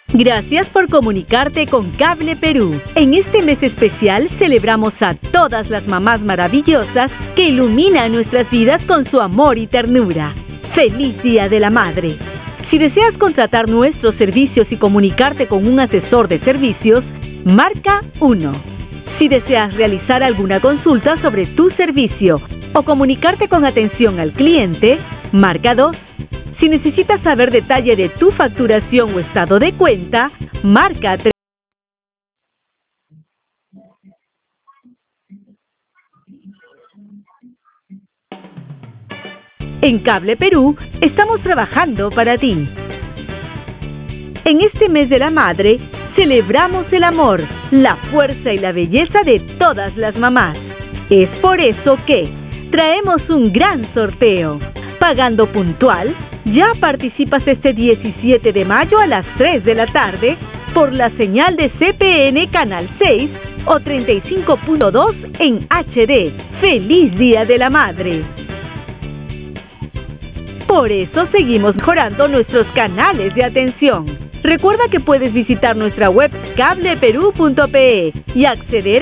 Gracias por comunicarte con Cable Perú. En este mes especial celebramos a todas las mamás maravillosas que iluminan nuestras vidas con su amor y ternura. ¡Feliz Día de la Madre! Si deseas contratar nuestros servicios y comunicarte con un asesor de servicios, marca 1. Si deseas realizar alguna consulta sobre tu servicio o comunicarte con atención al cliente, marca 2. Si necesitas saber detalle de tu facturación o estado de cuenta, marca 3. En Cable Perú estamos trabajando para ti. En este mes de la madre, celebramos el amor, la fuerza y la belleza de todas las mamás. Es por eso que traemos un gran sorteo. Pagando puntual, ya participas este 17 de mayo a las 3 de la tarde por la señal de CPN Canal 6 o 35.2 en HD. ¡Feliz Día de la Madre! Por eso seguimos mejorando nuestros canales de atención. Recuerda que puedes visitar nuestra web cableperú.pe y acceder